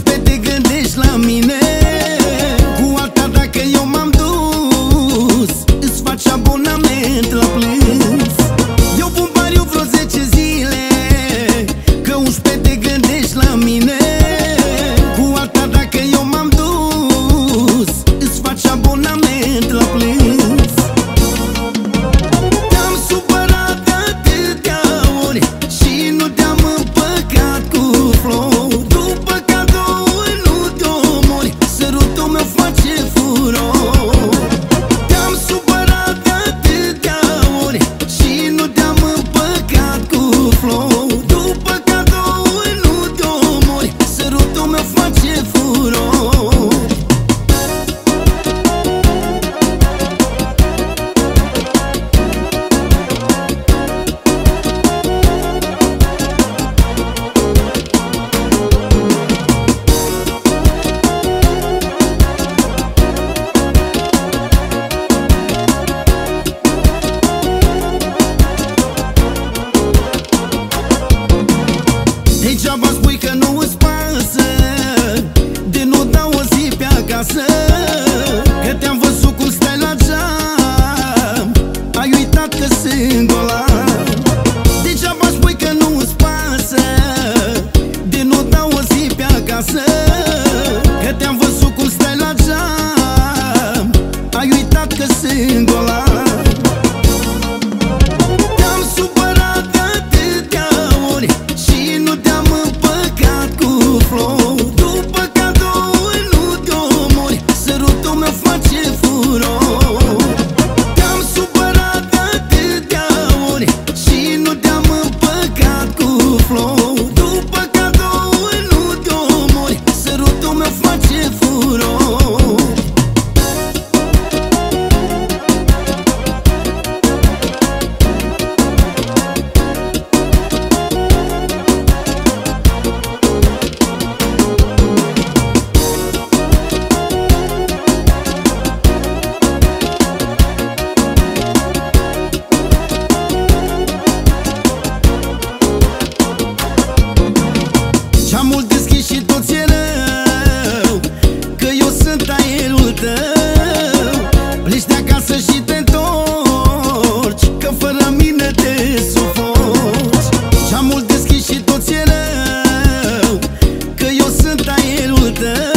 11 te gândești la mine, cu alta dacă eu m-am dus, îți faci abonament la plâns. Eu pun pariu vreo 10 zile, că 11 te gândești la mine, cu alta dacă eu m-am dus, îți faci abonament la plâns. Te-am supărat de atâtea ori și nu te-am împăcat cu flori. După cadouri nu te omori, sărutul meu face furor. Te-am supărat de atâtea ori și nu te-am împăcat cu flori. După cadouri nu te omori, sărutul meu face furor. Degeaba spui că nu îți pasă, de nu dau o zi pe acasă, că te-am văzut cum stai la geam, ai uitat că sunt golan. Degeaba spui că nu îți pasă, de nu dau o zi pe acasă, că te-am văzut cum stai la geam, ai uitat că sunt golan. Te-am supărat de atâtea ori și nu te-am împăcat cu flori. După cadouri nu te omori, sărutul meu face furor. Te-am supărat de atâtea ori și nu te-am împăcat cu flori. După cadouri nu te omori, sărutul meu face furor. Ce-am mult deschis și tot ți-e rău, că eu sunt aerul tău. Pleci de acasă și te întorci, că fără mine te sufoci. Ce-am mult deschis și tot ți-e rău, că eu sunt aerul tău.